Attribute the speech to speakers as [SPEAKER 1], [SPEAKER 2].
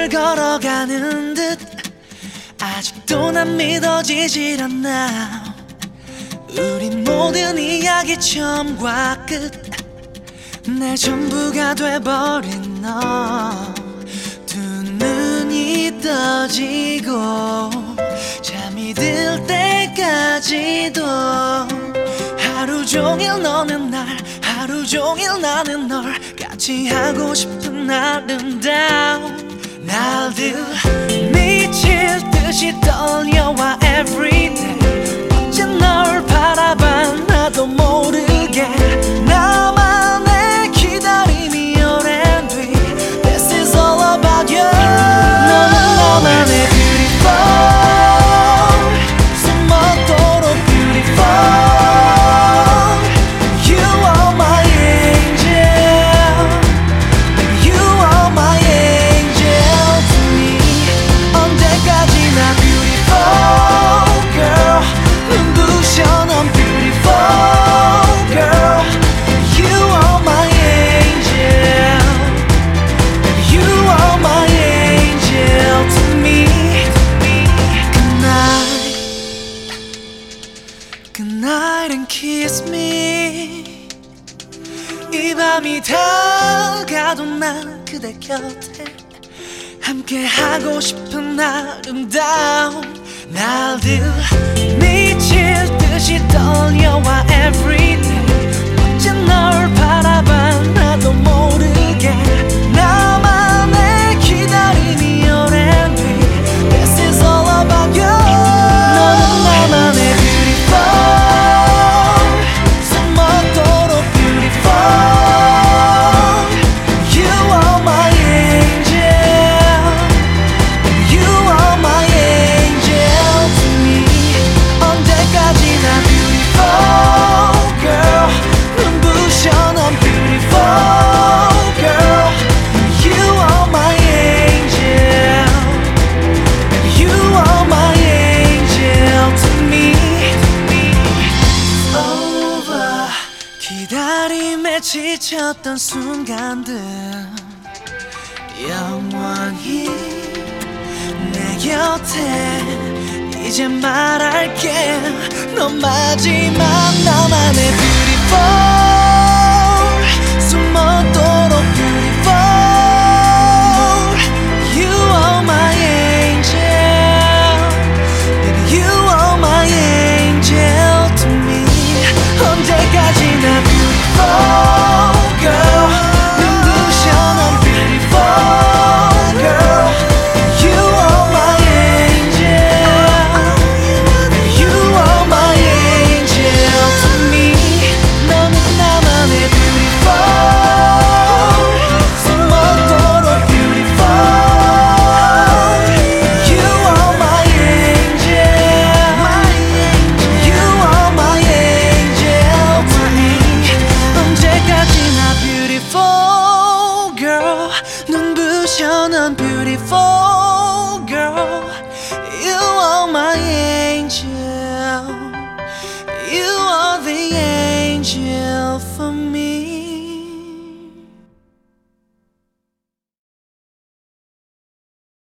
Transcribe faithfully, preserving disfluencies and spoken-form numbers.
[SPEAKER 1] 걸어가는 듯 아직도 난 믿어지질 않아. 우리 모든 이야기 처음과 끝 내 전부가 돼버린 너. 두 눈이 떠지고 잠이 들 때까지도 하루 종일 너는 날 하루 종일 나는 널 같이 하고 싶은 아름다운 날들 미칠 듯이 떨려와 everyday. 어째 널 바라봐 나도 모르게 나만의 기다림이 오랜 뒤 This is all about you. 너는 나만의 beautiful 숨어도록 beautiful. You are my angel. You are my angel to me. 언제까지나 beautiful girl. 눈부셔 넌 beautiful girl. You are my angel. You are my angel to me. Good night, good night and kiss me. 이 밤이 다가도 난 그대 곁에 함께 하고 싶은 아름다운 날들 미칠 듯이 떨려와 everyday. 어째 널 바라봐 나도 모르게 나만의 기다림이 오랜 뒤 This is all about you. 너는 나만의 beautiful 숨어도록 beautiful. You are my angel. You are my angel to me. 언제까지나 beautiful girl. 눈부셔 넌 beautiful girl. You are my angel. You are my angel to me. Over. 기다림에 지쳤던 순간들 영원히 내 곁에 이제 말할게. 넌 마지막 나만의 beautiful